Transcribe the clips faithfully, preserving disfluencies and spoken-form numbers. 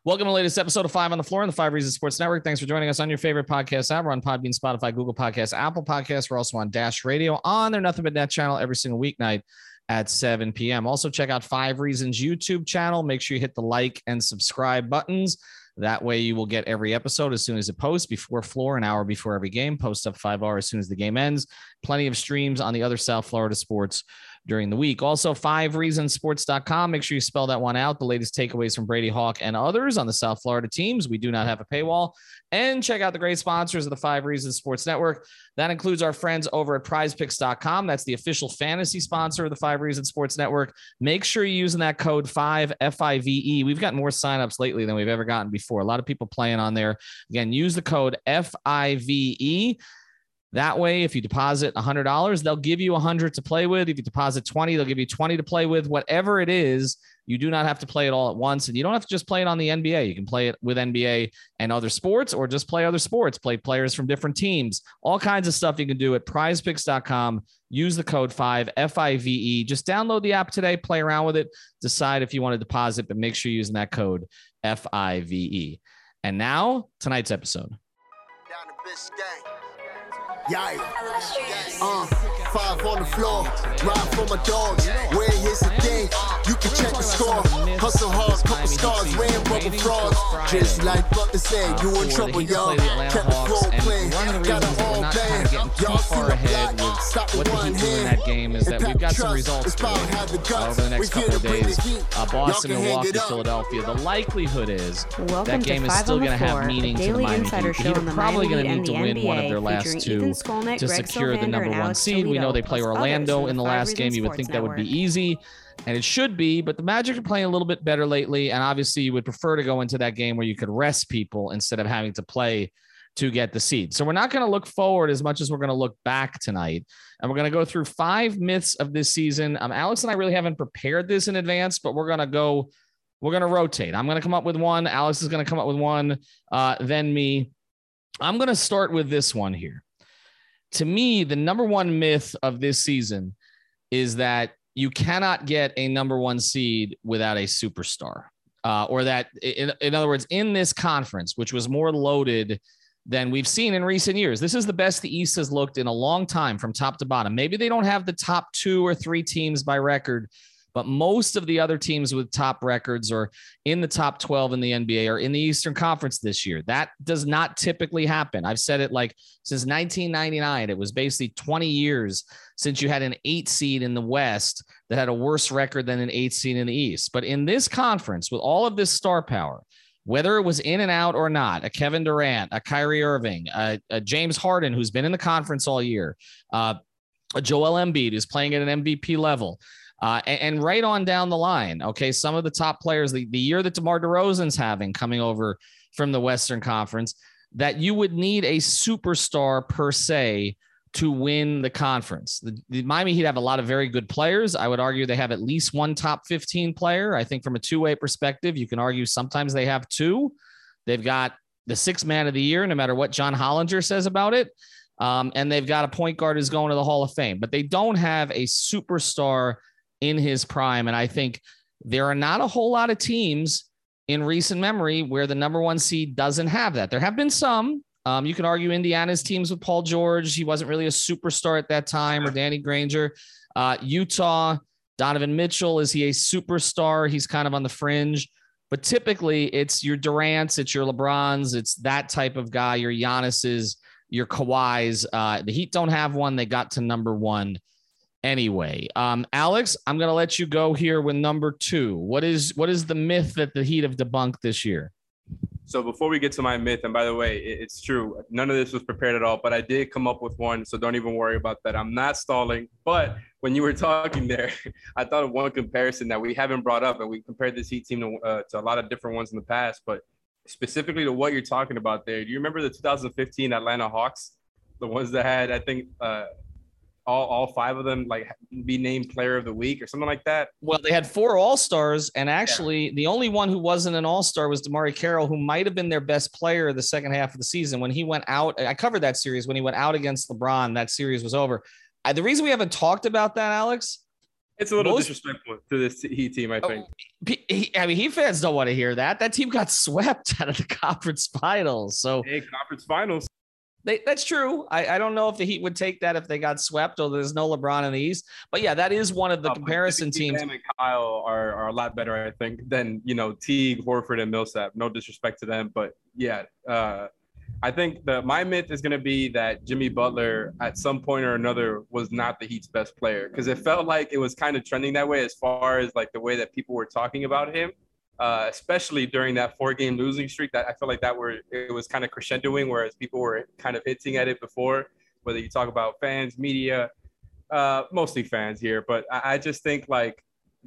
Welcome to the latest episode of Five on the Floor on the Five Reasons Sports Network. Thanks for joining us on your favorite podcast app. We're on Podbean, Spotify, Google Podcasts, Apple Podcasts. We're also on Dash Radio on their Nothing But Net channel every single weeknight at seven p.m. Also, check out Five Reasons YouTube channel. Make sure you hit the like and subscribe buttons. That way you will get every episode as soon as it posts before floor, an hour before every game. Post up five hours as soon as the game ends. Plenty of streams on the other South Florida sports during the week. Also, five reasons sports dot com. Make sure you spell that one out. The latest takeaways from Brady Hawk and others on the South Florida teams. We do not have a paywall. And check out the great sponsors of the Five Reasons Sports Network. That includes our friends over at prize picks dot com. That's the official fantasy sponsor of the Five Reasons Sports Network. Make sure you're using that code five, F I V E. We've gotten more signups lately than we've ever gotten before. A lot of people playing on there. Again, use the code F I V E. That way, if you deposit one hundred dollars, they'll give you one hundred dollars to play with. If you deposit twenty dollars, they'll give you twenty dollars to play with. Whatever it is, you do not have to play it all at once. And you don't have to just play it on the N B A. You can play it with N B A and other sports, or just play other sports, play players from different teams. All kinds of stuff you can do at prize picks dot com. Use the code five, F I V E. Just download the app today, play around with it, decide if you want to deposit, but make sure you're using that code F I V E. And now, tonight's episode. Down the Biscayne. Yeah, uh, five on the floor, ride for my dogs. Where here's the thing, you can check the score. Hustle hard, couple scars, wearing rubber frauds. Just like Butler said, you in trouble, y'all. Kept the floor playing, got it all banned. Y'all see the block, stop the one hand. That game is that we've got some results uh, over the next couple of days. Uh, Boston, Milwaukee, Philadelphia. The likelihood is Welcome that game is still going to have meaning to the Miami Heat. They're probably going to need to win one of their last two Skolnick, to Greg secure Sylvander, the number one Alex seed. Toledo, We know they play Orlando in the last game. You would think that would be easy, and it should be, but the Magic are playing a little bit better lately, and obviously you would prefer to go into that game where you could rest people instead of having to play to get the seed. So we're not going to look forward as much as we're going to look back tonight, and we're going to go through five myths of this season. Um, Alex and I really haven't prepared this in advance, but we're going to go, we're going to rotate. I'm going to come up with one. Alex is going to come up with one, uh, then me. I'm going to start with this one here. To me, the number one myth of this season is that you cannot get a number one seed without a superstar, uh, or that, in, in other words, in this conference, which was more loaded than we've seen in recent years. This is the best the East has looked in a long time from top to bottom. Maybe they don't have the top two or three teams by record, but most of the other teams with top records or in the top twelve in the N B A are in the Eastern Conference this year. That does not typically happen. I've said it like since nineteen ninety-nine. It was basically twenty years since you had an eight seed in the West that had a worse record than an eight seed in the East. But in this conference, with all of this star power, whether it was in and out or not, a Kevin Durant, a Kyrie Irving, a, a James Harden, who's been in the conference all year, uh, a Joel Embiid, who's playing at an M V P level, Uh, and, and right on down the line, okay, some of the top players, the, the year that DeMar DeRozan's having coming over from the Western Conference, that you would need a superstar per se to win the conference. The, the Miami Heat have a lot of very good players. I would argue they have at least one top fifteen player. I think from a two-way perspective, you can argue sometimes they have two. They've got the sixth man of the year, no matter what John Hollinger says about it. Um, and they've got a point guard who's going to the Hall of Fame, but they don't have a superstar in his prime. And I think there are not a whole lot of teams in recent memory where the number one seed doesn't have that. There have been some. Um, you can argue Indiana's teams with Paul George. He wasn't really a superstar at that time, or Danny Granger. Uh, Utah, Donovan Mitchell. Is he a superstar? He's kind of on the fringe. But typically it's your Durant's, it's your LeBron's, it's that type of guy, your Giannis's, your Kawhi's. Uh, the Heat don't have one. They got to number one anyway. Um, Alex, I'm going to let you go here with number two. What is what is the myth that the Heat have debunked this year? So before we get to my myth, and by the way, it's true, none of this was prepared at all, but I did come up with one, so don't even worry about that. I'm not stalling. But when you were talking there, I thought of one comparison that we haven't brought up, and we compared this Heat team to, uh, to a lot of different ones in the past, but specifically to what you're talking about there. Do you remember the two thousand fifteen Atlanta Hawks? The ones that had, I think, uh, all, all five of them like be named player of the week or something like that? Well, they had four all-stars, and actually yeah. the only one who wasn't an all-star was DeMarre Carroll, who might have been their best player the second half of the season. When he went out, I covered that series. When he went out against LeBron, that series was over. I, the reason we haven't talked about that, Alex, It's a little Most, disrespectful to this Heat team, I think. He, I mean, Heat fans don't want to hear that. That team got swept out of the conference finals. So hey, conference finals. They, that's true. I, I don't know if the Heat would take that if they got swept or there's no LeBron in the East. But yeah, that is one of the uh, comparison teams. Bam and Kyle are, are a lot better, I think, than, you know, Teague, Horford, and Millsap. No disrespect to them. But yeah, uh, I think the my myth is going to be that Jimmy Butler at some point or another was not the Heat's best player, because it felt like it was kind of trending that way as far as like the way that people were talking about him, uh, especially during that four game losing streak. That I feel like that were it was kind of crescendoing, whereas people were kind of hinting at it before, whether you talk about fans, media, uh, mostly fans here. But I, I just think like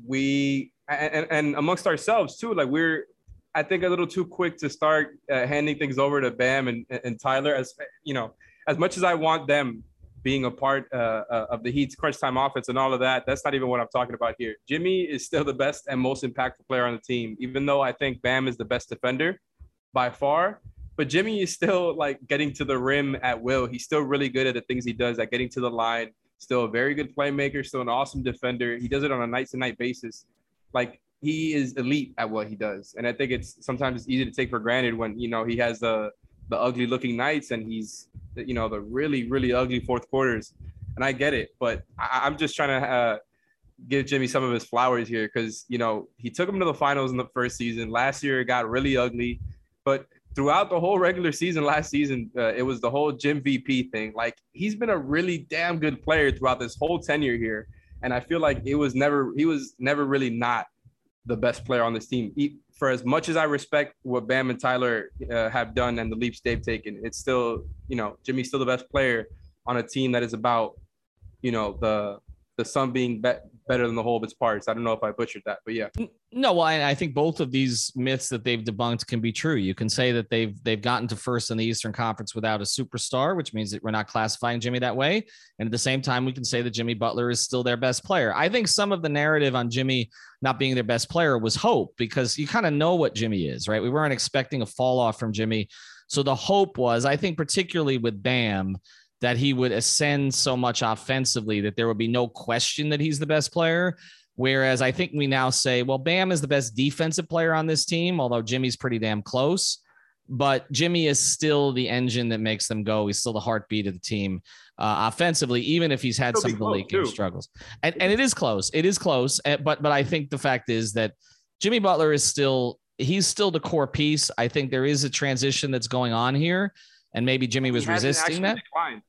we and, and amongst ourselves too, like we're I think a little too quick to start uh, handing things over to Bam and, and Tyler. As you know, as much as I want them being a part uh, uh, of the Heat's crunch time offense and all of that, that's not even what I'm talking about here. Jimmy is still the best and most impactful player on the team, even though I think Bam is the best defender by far. But Jimmy is still like getting to the rim at will. He's still really good at the things he does, at getting to the line. Still a very good playmaker. Still an awesome defender. He does it on a night-to-night basis. Like, he is elite at what he does. And I think it's sometimes it's easy to take for granted when, you know, he has the the ugly looking nights and he's, you know, the really, really ugly fourth quarters. And I get it, but I, I'm just trying to uh, give Jimmy some of his flowers here because, you know, he took him to the finals in the first season. Last year it got really ugly, but throughout the whole regular season last season, uh, it was the whole Jim V P thing. Like, he's been a really damn good player throughout this whole tenure here. And I feel like it was never, he was never really not the best player on this team. For as much as I respect what Bam and Tyler uh, have done and the leaps they've taken, it's still, you know, Jimmy's still the best player on a team that is about, you know, the the sum being be- better than the whole of its parts. I don't know if I butchered that, but yeah. No, well, I think both of these myths that they've debunked can be true. You can say that they've they've gotten to first in the Eastern Conference without a superstar, which means that we're not classifying Jimmy that way. And at the same time, we can say that Jimmy Butler is still their best player. I think some of the narrative on Jimmy not being their best player was hope, because you kind of know what Jimmy is, right? We weren't expecting a fall off from Jimmy. So the hope was, I think, particularly with Bam, that he would ascend so much offensively that there would be no question that he's the best player. Whereas I think we now say, well, Bam is the best defensive player on this team, although Jimmy's pretty damn close. But Jimmy is still the engine that makes them go. He's still the heartbeat of the team uh, offensively, even if he's had some of the late game struggles. And, and it is close. It is close. But but I think the fact is that Jimmy Butler is still, he's still the core piece. I think there is a transition that's going on here. And maybe Jimmy was resisting that. Declined.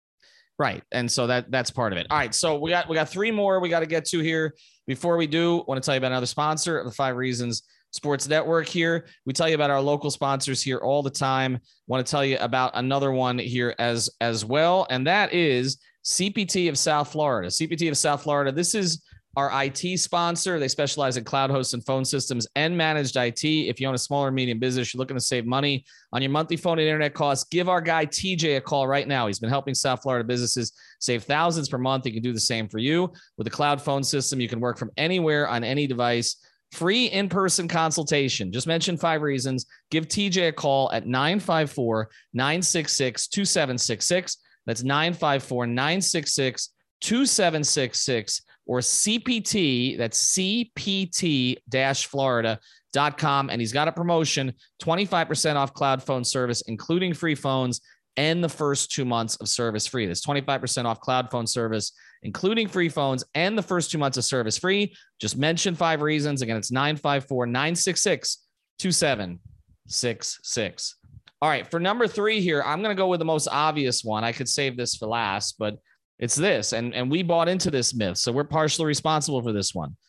Right. And so that that's part of it. All right. So we got we got three more we got to get to here. Before we do, I want to tell you about another sponsor of the Five Reasons Sports Network here. We tell you about our local sponsors here all the time. I want to tell you about another one here as, as well. And that is C P T of South Florida. C P T of South Florida. This is our I T sponsor. They specialize in cloud hosts and phone systems and managed I T. If you own a small or medium business, you're looking to save money on your monthly phone and internet costs, give our guy T J a call right now. He's been helping South Florida businesses save thousands per month. He can do the same for you. With a cloud phone system, you can work from anywhere on any device. Free in-person consultation. Just mention Five Reasons. Give T J a call at nine five four, nine six six, two seven six six. That's nine five four, nine six six, two seven six six. Or C P T, that's C P T Florida dot com. And he's got a promotion, twenty-five percent off cloud phone service, including free phones and the first two months of service free. That's twenty-five percent off cloud phone service, including free phones and the first two months of service free. Just mention Five Reasons. Again, it's nine five four, nine six six, two seven six six. All right, for number three here, I'm going to go with the most obvious one. I could save this for last, but it's this, and, and we bought into this myth, so we're partially responsible for this one.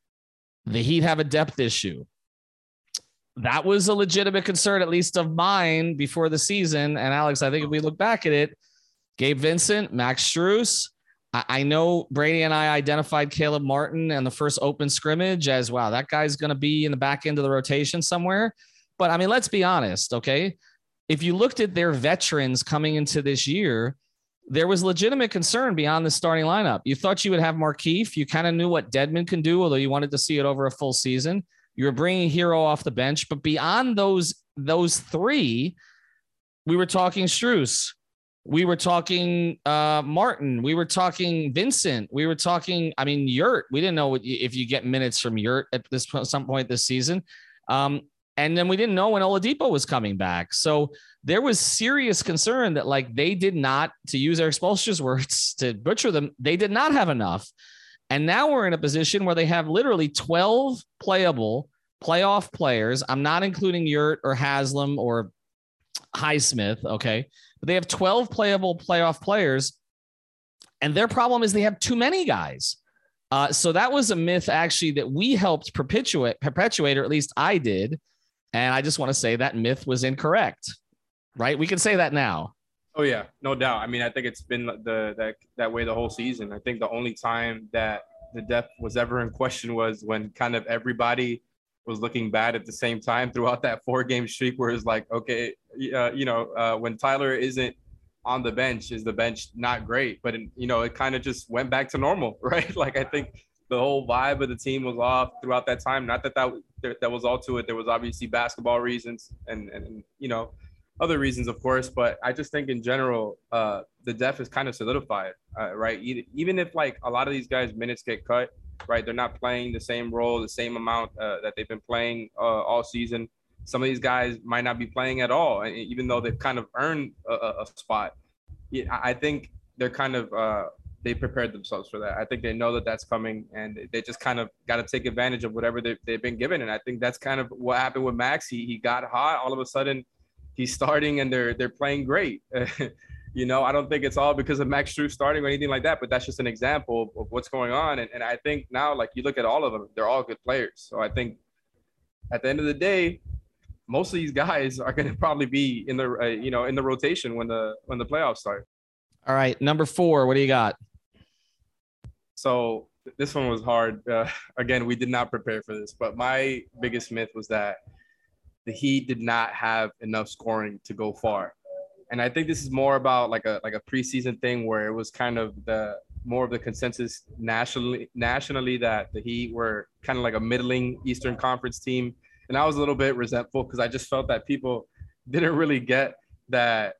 The Heat have a depth issue. That was a legitimate concern, at least of mine, before the season. And Alex, I think if we look back at it, Gabe Vincent, Max Strus, I, I know Brady and I identified Caleb Martin in the first open scrimmage as, wow, that guy's going to be in the back end of the rotation somewhere. But, I mean, let's be honest, okay? If you looked at their veterans coming into this year, there was legitimate concern beyond the starting lineup. You thought you would have Markieff. You kind of knew what Dedmon can do, although you wanted to see it over a full season. You were bringing Hero off the bench. But beyond those, those three, we were talking Strus, We were talking uh, Martin. We were talking Vincent. We were talking, I mean, Yurt. We didn't know what, if you get minutes from Yurt at this some point this season. Um, and then we didn't know when Oladipo was coming back. So there was serious concern that, like, they did not, to use Erik Spoelstra's words, to butcher them, they did not have enough. And now we're in a position where they have literally twelve playable playoff players. I'm not including Yurt or Haslam or Highsmith, okay? But they have twelve playable playoff players, and their problem is they have too many guys. Uh, so that was a myth, actually, that we helped perpetuate, perpetuate, or at least I did. And I just want to say that myth was incorrect, right? We can say that now. Oh, yeah, no doubt. I mean, I think it's been the that that way the whole season. I think the only time that the depth was ever in question was when kind of everybody was looking bad at the same time throughout that four-game streak, where it's like, okay, uh, you know, uh, when Tyler isn't on the bench, is the bench not great? But, in, you know, it kind of just went back to normal, right? Like, I think the whole vibe of the team was off throughout that time. Not that that, that was all to it. There was obviously basketball reasons and, and you know, other reasons, of course, but I just think in general, uh, the depth is kind of solidified, uh, right? Even if, like, a lot of these guys' minutes get cut, right? They're not playing the same role, the same amount uh, that they've been playing uh, all season. Some of these guys might not be playing at all, even though they've kind of earned a, a spot. Yeah, I think they're kind of uh, they prepared themselves for that. I think they know that that's coming, and they just kind of got to take advantage of whatever they've, they've been given. And I think that's kind of what happened with Max. He he got hot all of a sudden. He's starting and they're they're playing great. You know, I don't think it's all because of Max Strus starting or anything like that, but that's just an example of, of what's going on. And, and I think now, like, you look at all of them, they're all good players. So I think at the end of the day, most of these guys are going to probably be in the uh, you know in the rotation when the when the playoffs start. All right, number four, what do you got? So this one was hard. Uh, again, we did not prepare for this, but my biggest myth was that the Heat did not have enough scoring to go far. And I think this is more about like a like a preseason thing where it was kind of the more of the consensus nationally nationally that the Heat were kind of like a middling Eastern Conference team. And I was a little bit resentful because I just felt that people didn't really get that,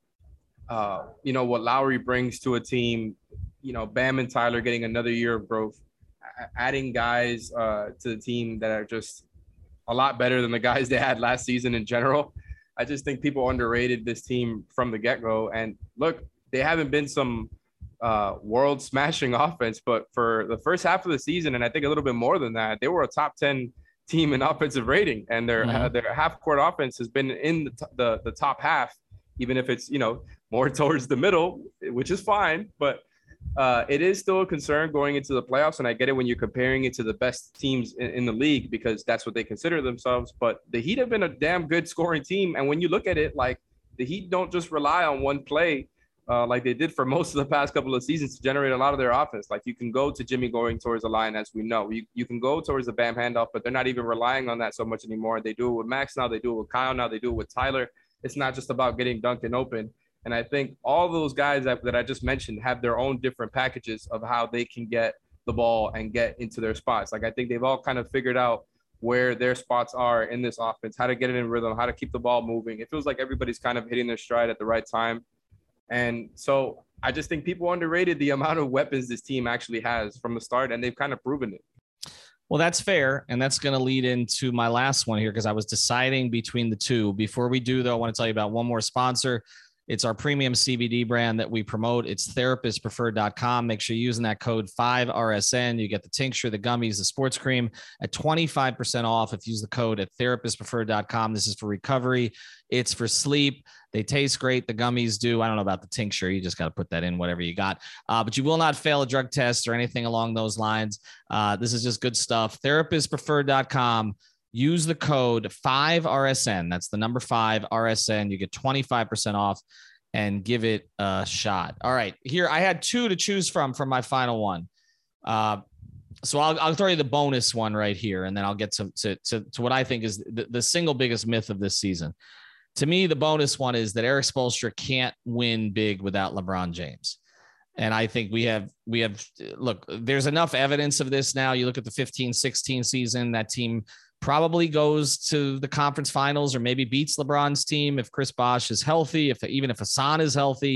uh, you know, what Lowry brings to a team, you know, Bam and Tyler getting another year of growth, adding guys uh, to the team that are just a lot better than the guys they had last season in general. I just think people underrated this team from the get-go. And look, they haven't been some uh, world smashing offense, but for the first half of the season, and I think a little bit more than that, they were a top ten team in offensive rating, and their mm-hmm. uh, their half-court offense has been in the, t- the the top half, even if it's, you know, more towards the middle, which is fine. But uh, it is still a concern going into the playoffs, and I get it when you're comparing it to the best teams in, in the league because that's what they consider themselves. But the Heat have been a damn good scoring team, and when you look at it, like, the Heat don't just rely on one play uh, like they did for most of the past couple of seasons to generate a lot of their offense. Like, you can go to Jimmy going towards the line, as we know. You, you can go towards the Bam handoff, but they're not even relying on that so much anymore. They do it with Max now. They do it with Kyle now. They do it with Tyler. It's not just about getting Duncan open. And I think all those guys that, that I just mentioned have their own different packages of how they can get the ball and get into their spots. Like, I think they've all kind of figured out where their spots are in this offense, how to get it in rhythm, how to keep the ball moving. It feels like everybody's kind of hitting their stride at the right time. And so I just think people underrated the amount of weapons this team actually has from the start, and they've kind of proven it. Well, that's fair. And that's going to lead into my last one here because I was deciding between the two. Before we do, though, I want to tell you about one more sponsor. It's our premium C B D brand that we promote. It's therapist preferred dot com. Make sure you're using that code five R S N. You get the tincture, the gummies, the sports cream at twenty-five percent off if you use the code at therapist preferred dot com. This is for recovery. It's for sleep. They taste great. The gummies do. I don't know about the tincture. You just got to put that in, whatever you got. Uh, but you will not fail a drug test or anything along those lines. Uh, this is just good stuff. therapist preferred dot com. Use the code five R S N. That's the number five R S N. You get twenty-five percent off and give it a shot. All right. Here, I had two to choose from for my final one. Uh, so I'll, I'll throw you the bonus one right here, and then I'll get to, to, to, to what I think is the, the single biggest myth of this season. To me, the bonus one is that Erik Spoelstra can't win big without LeBron James. And I think we have, we have, look, there's enough evidence of this now. You look at the fifteen sixteen season, that team probably goes to the conference finals or maybe beats LeBron's team if Chris Bosh is healthy, if even if Hassan is healthy.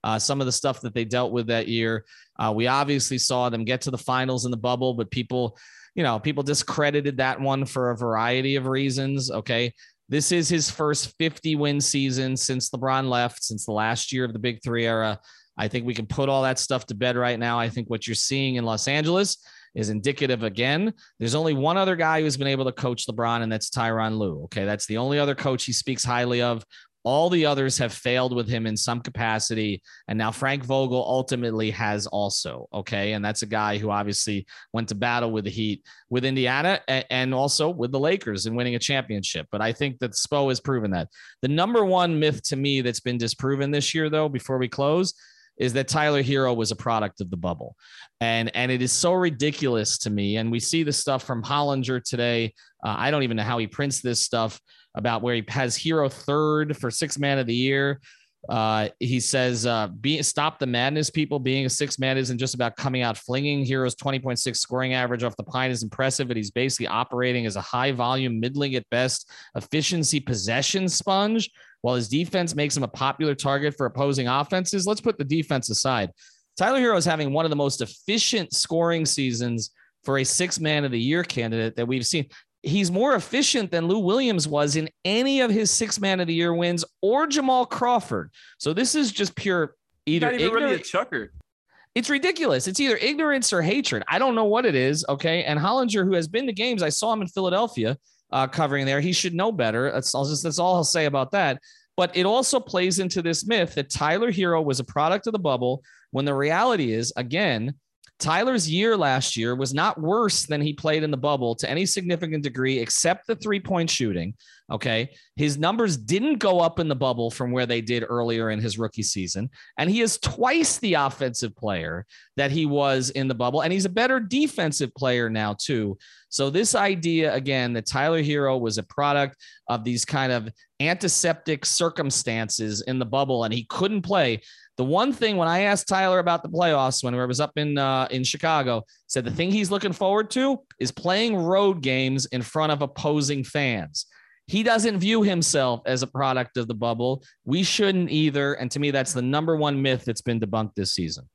uh, some of the stuff that they dealt with that year. Uh, we obviously saw them get to the finals in the bubble, but people, you know, people discredited that one for a variety of reasons. Okay. This is his first fifty win season since LeBron left, since the last year of the Big Three era. I think we can put all that stuff to bed right now. I think what you're seeing in Los Angeles is indicative again. There's only one other guy who's been able to coach LeBron, and that's Tyronn Lue. Okay. That's the only other coach he speaks highly of. All the others have failed with him in some capacity. And now Frank Vogel ultimately has also. Okay. And that's a guy who obviously went to battle with the Heat, with Indiana, and also with the Lakers in winning a championship. But I think that Spo has proven that. The number one myth to me that's been disproven this year, though, before we close, is that Tyler Hero was a product of the bubble. And, and it is so ridiculous to me. And we see the stuff from Hollinger today. Uh, I don't even know how he prints this stuff about where he has Hero third for sixth man of the year. Uh, he says, uh, be, stop the madness, people. Being a sixth man isn't just about coming out flinging. Hero's twenty point six scoring average off the pine is impressive, but he's basically operating as a high volume, middling at best, efficiency possession sponge, while his defense makes him a popular target for opposing offenses. Let's put the defense aside. Tyler Hero is having one of the most efficient scoring seasons for a six man of the year candidate that we've seen. He's more efficient than Lou Williams was in any of his six man of the year wins or Jamal Crawford. So this is just pure either not even ignorant, really a chucker. It's ridiculous. It's either ignorance or hatred. I don't know what it is. Okay. And Hollinger, who has been to games, I saw him in Philadelphia uh, covering there. He should know better. That's all, just, that's all I'll say about that. But it also plays into this myth that Tyler Hero was a product of the bubble, when the reality is, again, Tyler's year last year was not worse than he played in the bubble to any significant degree, except the three-point shooting. Okay. His numbers didn't go up in the bubble from where they did earlier in his rookie season. And he is twice the offensive player that he was in the bubble. And he's a better defensive player now too. So this idea, again, that Tyler Hero was a product of these kind of antiseptic circumstances in the bubble and he couldn't play. The one thing when I asked Tyler about the playoffs, when I was up in uh, in Chicago, said the thing he's looking forward to is playing road games in front of opposing fans. He doesn't view himself as a product of the bubble. We shouldn't either. And to me, that's the number one myth that's been debunked this season.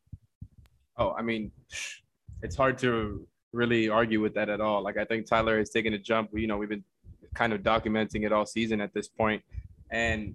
Oh, I mean, it's hard to really argue with that at all. Like, I think Tyler has taken a jump. You know, we've been kind of documenting it all season at this point. And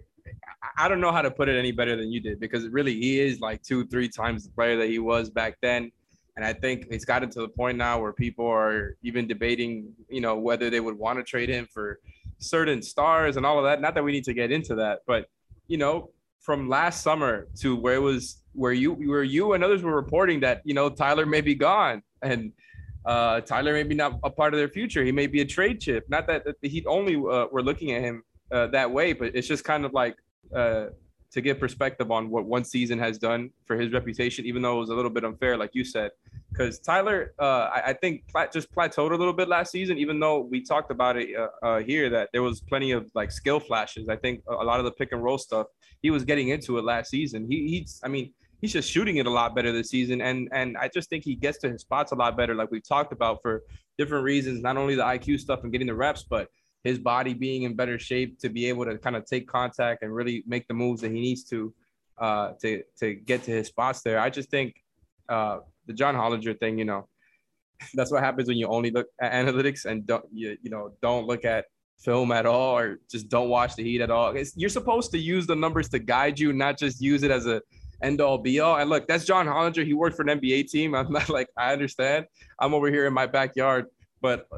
I don't know how to put it any better than you did, because really he is like two, three times the player that he was back then. And I think it's gotten to the point now where people are even debating, you know, whether they would want to trade him for certain stars and all of that. Not that we need to get into that, but, you know, from last summer to where it was, where you, where you and others were reporting that, you know, Tyler may be gone and uh, Tyler may be not a part of their future. He may be a trade chip. Not that, that the Heat only uh, were looking at him uh, that way, but it's just kind of like, uh to give perspective on what one season has done for his reputation, even though it was a little bit unfair, like you said, because Tyler, uh, I, I think plat- just plateaued a little bit last season, even though we talked about it uh, uh, here, that there was plenty of like skill flashes. I think a lot of the pick and roll stuff, he was getting into it last season. He, he's, I mean, he's just shooting it a lot better this season. And, and I just think he gets to his spots a lot better, like we talked about, for different reasons, not only the I Q stuff and getting the reps, but his body being in better shape to be able to kind of take contact and really make the moves that he needs to, uh, to, to get to his spots there. I just think uh, the John Hollinger thing, you know, that's what happens when you only look at analytics and don't, you, you know, don't look at film at all, or just don't watch the Heat at all. It's, you're supposed to use the numbers to guide you, not just use it as a end all be all. And look, that's John Hollinger. He worked for an N B A team. I'm not like, I understand. I'm over here in my backyard, but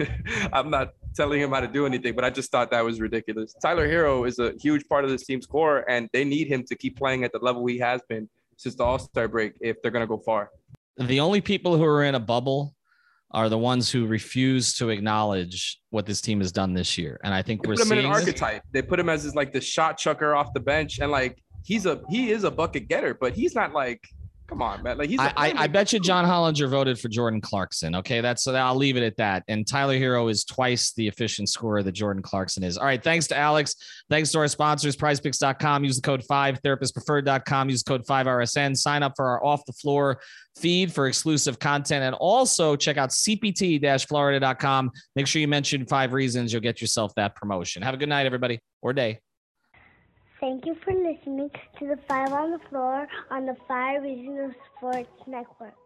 I'm not telling him how to do anything, but I just thought that was ridiculous. Tyler Hero is a huge part of this team's core, and they need him to keep playing at the level he has been since the All-Star break if they're going to go far. The only people who are in a bubble are the ones who refuse to acknowledge what this team has done this year. And I think they we're put him seeing in an this. archetype. They put him as this, like the shot chucker off the bench, and like he's a he is a bucket getter, but he's not like, come on, man. Like he's. I, I, I bet you John Hollinger voted for Jordan Clarkson. Okay, that's so I'll leave it at that. And Tyler Hero is twice the efficient scorer that Jordan Clarkson is. All right, thanks to Alex. Thanks to our sponsors, prize picks dot com. Use the code five, therapist preferred dot com. Use the code five R S N. Sign up for our off the floor feed for exclusive content, and also check out C P T Florida dot com. Make sure you mention five reasons. You'll get yourself that promotion. Have a good night, everybody, or day. Thank you for listening to the Five on the Floor on the Five Regional Sports Network.